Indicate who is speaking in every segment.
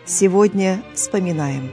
Speaker 1: Сегодня вспоминаем.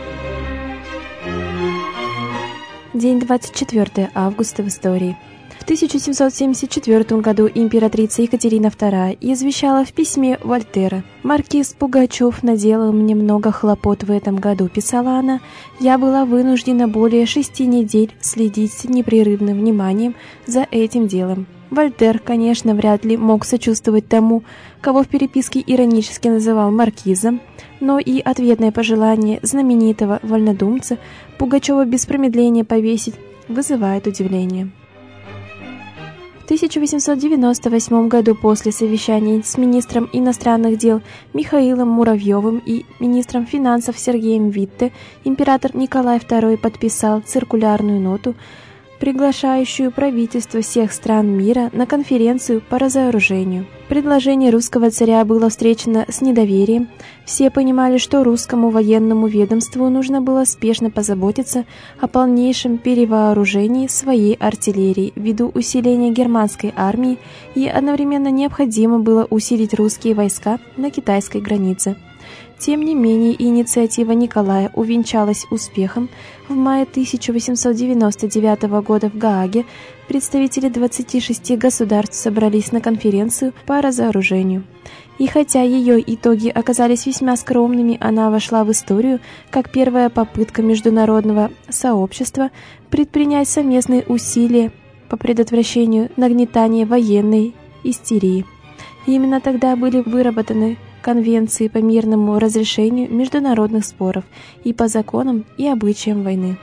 Speaker 2: День 24 августа в истории. В 1774 году императрица Екатерина II извещала в письме Вольтера: «Маркиз Пугачев наделал мне много хлопот в этом году», — писала она. «Я была вынуждена более 6 недель следить с непрерывным вниманием за этим делом». Вольтер, конечно, вряд ли мог сочувствовать тому, кого в переписке иронически называл маркизом, но и ответное пожелание знаменитого вольнодумца Пугачева без промедления повесить вызывает удивление. В 1898 году после совещаний с министром иностранных дел Михаилом Муравьевым и министром финансов Сергеем Витте император Николай II подписал циркулярную ноту, приглашающую правительства всех стран мира на конференцию по разоружению. Предложение русского царя было встречено с недоверием. Все понимали, что русскому военному ведомству нужно было спешно позаботиться о полнейшем перевооружении своей артиллерии ввиду усиления германской армии, и одновременно необходимо было усилить русские войска на китайской границе. Тем не менее, инициатива Николая увенчалась успехом. В мае 1899 года в Гааге представители 26 государств собрались на конференцию по разоружению. И хотя ее итоги оказались весьма скромными, она вошла в историю как первая попытка международного сообщества предпринять совместные усилия по предотвращению нагнетания военной истерии. И именно тогда были выработаны конвенции по мирному разрешению международных споров и по законам и обычаям войны.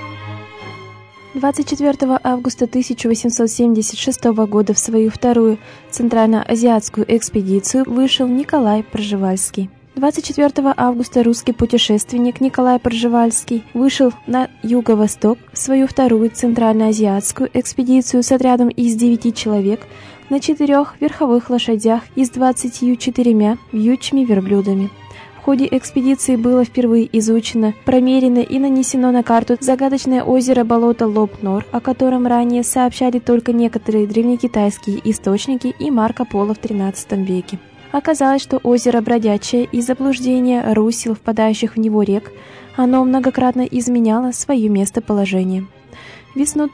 Speaker 2: 24 августа 1876 года в свою вторую центральноазиатскую экспедицию вышел Николай Пржевальский. 24 августа русский путешественник Николай Пржевальский вышел на юго-восток в свою вторую центральноазиатскую экспедицию с отрядом из 9 человек на 4 верховых лошадях и с 24 вьючными верблюдами. В ходе экспедиции было впервые изучено, промерено и нанесено на карту загадочное озеро-болото Лоп-Нор, о котором ранее сообщали только некоторые древнекитайские источники и Марко Поло в XIII веке. Оказалось, что озеро бродячее, и заблуждение русел, впадающих в него рек, оно многократно изменяло свое местоположение. Весну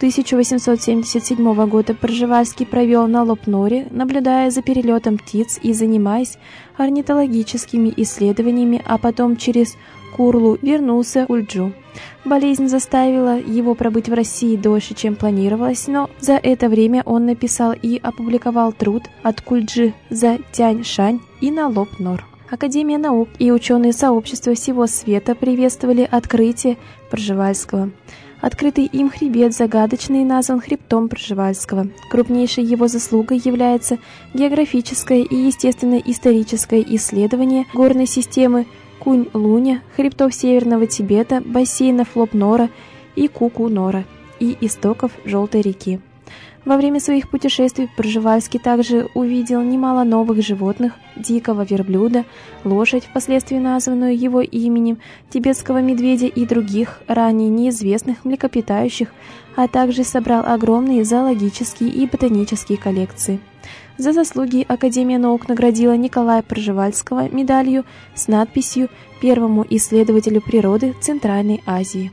Speaker 2: 1877 года Пржевальский провел на Лоп-Норе, наблюдая за перелетом птиц и занимаясь орнитологическими исследованиями, а потом через Курлу вернулся в Кульджу. Болезнь заставила его пробыть в России дольше, чем планировалось, но за это время он написал и опубликовал труд «От Кульджи за Тянь-Шань» и на Лоп-Нор. Академия наук и ученые сообщества всего света приветствовали открытие Пржевальского. Открытый им хребет загадочный назван хребтом Пржевальского. Крупнейшей его заслугой является географическое и естественно-историческое исследование горной системы Кунь-Луня, хребтов Северного Тибета, бассейнов Лоп-Нора и Ку-Ку-Нора и истоков Желтой реки. Во время своих путешествий Пржевальский также увидел немало новых животных: дикого верблюда, лошадь, впоследствии названную его именем, тибетского медведя и других, ранее неизвестных млекопитающих, а также собрал огромные зоологические и ботанические коллекции. За заслуги Академия наук наградила Николая Пржевальского медалью с надписью «Первому исследователю природы Центральной Азии».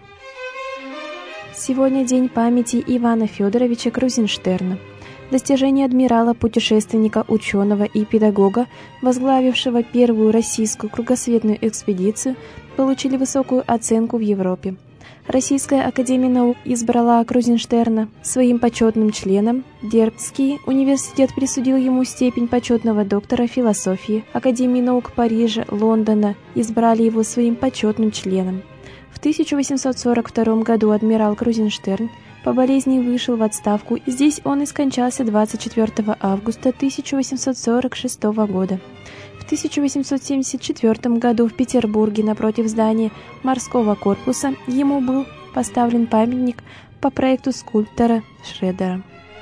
Speaker 2: Сегодня день памяти Ивана Федоровича Крузенштерна. Достижения адмирала, путешественника, ученого и педагога, возглавившего первую российскую кругосветную экспедицию, получили высокую оценку в Европе. Российская академия наук избрала Крузенштерна своим почетным членом. Дербцкий университет присудил ему степень почетного доктора философии. Академии наук Парижа, Лондона избрали его своим почетным членом. В 1842 году адмирал Крузенштерн по болезни вышел в отставку, и здесь он и скончался 24 августа 1846 года. В 1874 году в Петербурге напротив здания морского корпуса ему был поставлен памятник по проекту скульптора Шредера.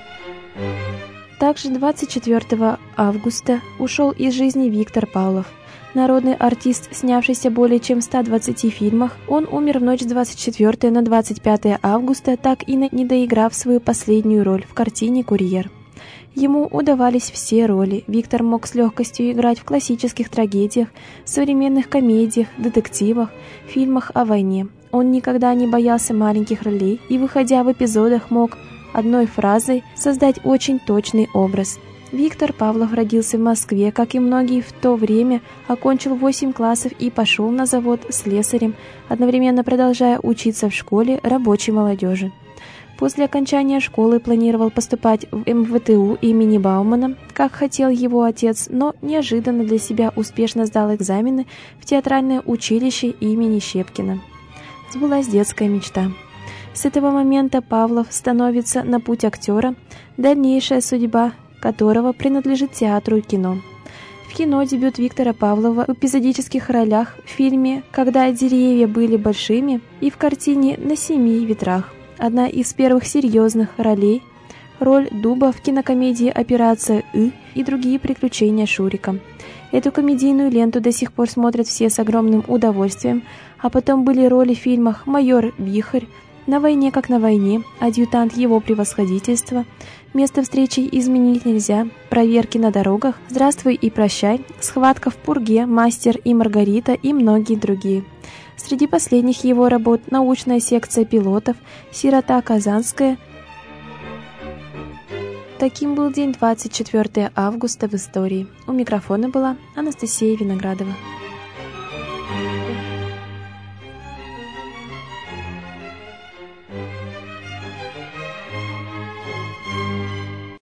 Speaker 2: Также 24 августа ушел из жизни Виктор Павлов. Народный артист, снявшийся более чем в 120 фильмах, он умер в ночь с 24 на 25 августа, так и не доиграв свою последнюю роль в картине «Курьер». Ему удавались все роли. Виктор мог с легкостью играть в классических трагедиях, современных комедиях, детективах, фильмах о войне. Он никогда не боялся маленьких ролей и, выходя в эпизодах, мог одной фразой создать очень точный образ. Виктор Павлов родился в Москве, как и многие в то время, окончил 8 классов и пошел на завод слесарем, одновременно продолжая учиться в школе рабочей молодежи. После окончания школы планировал поступать в МВТУ имени Баумана, как хотел его отец, но неожиданно для себя успешно сдал экзамены в театральное училище имени Щепкина. Сбылась детская мечта. С этого момента Павлов становится на путь актера, дальнейшая судьба которого принадлежит театру и кино. В кино дебют Виктора Павлова в эпизодических ролях в фильме «Когда деревья были большими» и в картине «На семи ветрах». Одна из первых серьезных ролей – роль Дуба в кинокомедии «Операция И» и другие приключения Шурика. Эту комедийную ленту до сих пор смотрят все с огромным удовольствием, а потом были роли в фильмах «Майор Вихрь», «На войне как на войне», «Адъютант его превосходительства», «Место встречи изменить нельзя», «Проверки на дорогах», «Здравствуй и прощай», «Схватка в пурге», «Мастер и Маргарита» и многие другие. Среди последних его работ «Научная секция пилотов», «Сирота Казанская». Таким был день 24 августа в истории. У микрофона была Анастасия Виноградова.